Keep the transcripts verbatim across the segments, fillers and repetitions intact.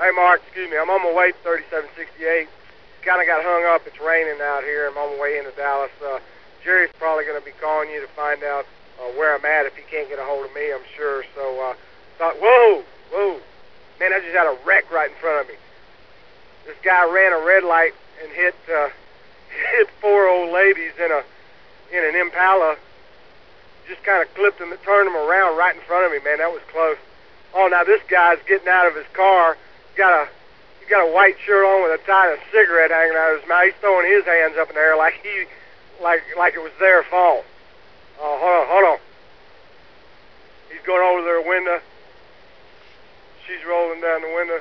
Hey, Mark, excuse me. I'm on my way to thirty-seven sixty-eight. Kind of got hung up. It's raining out here. I'm on my way into Dallas. Uh, Jerry's probably going to be calling you to find out uh, where I'm at if he can't get a hold of me, I'm sure. So, uh, thought, whoa, whoa. Man, I just had a wreck right in front of me. This guy ran a red light and hit uh, hit four old ladies in a in an Impala. Just kind of clipped them, turned them around right in front of me, man. That was close. Oh, now this guy's getting out of his car. He's got a he's got a white shirt on with a tie and a cigarette hanging out of his mouth. He's throwing his hands up in the air like he like like it was their fault. Oh, hold on, hold on. He's going over their window. She's rolling down the window.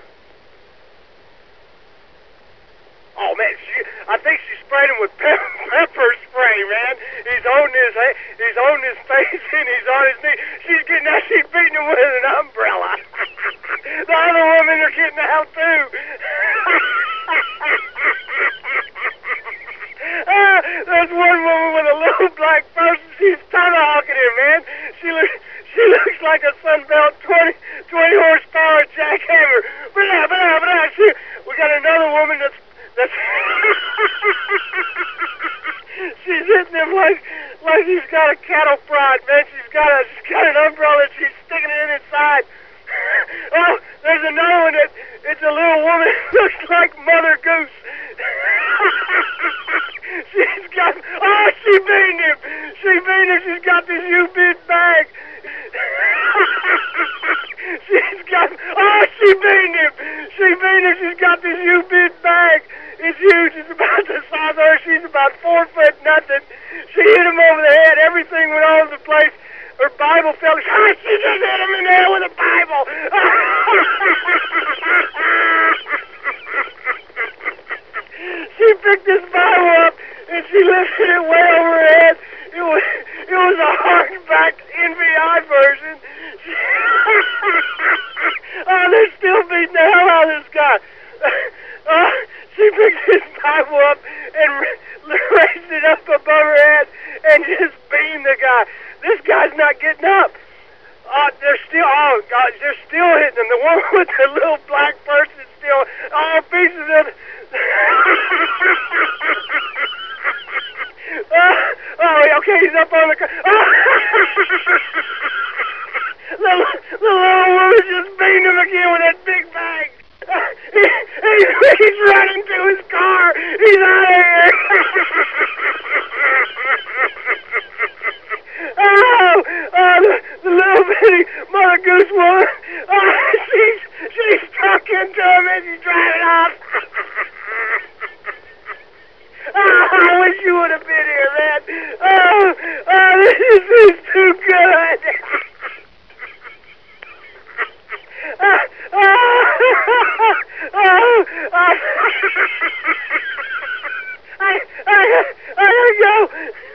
Oh, man, she, I think she sprayed him with pepper, pepper spray, man. He's holding his he's holding his face and he's on his knee. She's getting out, she's beating him with an umbrella. The other women are getting out, too. uh, there's one woman with a little black person. She's tomahawking him, man. She looks, she looks like a Sunbelt twenty, twenty horsepower jackhammer. Blah, blah, blah. She, we got another woman that's That's she's hitting him like like he's got a cattle prod, man. She's got a she's got an umbrella and she's sticking it in his side. Oh, there's another one that it's a little woman that looks like Mother Goose. She's got oh she beamed him. She beamed him, she's got this U-bid bag. She's got oh she beamed him. She beamed him, she's got this U-bid bag. It's huge. It's about the size of her. She's about four foot nothing. She hit him over the head. Everything went all over the place. Her Bible fell. Oh, she just hit him in the head with a Bible. She picked this Bible up and she lifted it way over her head. It was it was a hardback N B I version. Oh, they're still beating the hell out of this guy. Uh, she picked his Bible up and raised it up above her head and just beamed the guy. This guy's not getting up. Uh, they're still, oh, God, they're still hitting him. The one with the little black person still, all pieces of it. uh, oh, okay, he's up on the car. Oh. the, the little woman just beamed him again with that big bag. He, he's, he's running to his car. He's out of here. oh, oh the, the little bitty Mother Goose woman. Oh, she's she's stuck into him as he's driving off. Oh, I wish you would have been here, man. Oh, oh this is too good. Uh, uh, oh, uh, I, I, I gotta go.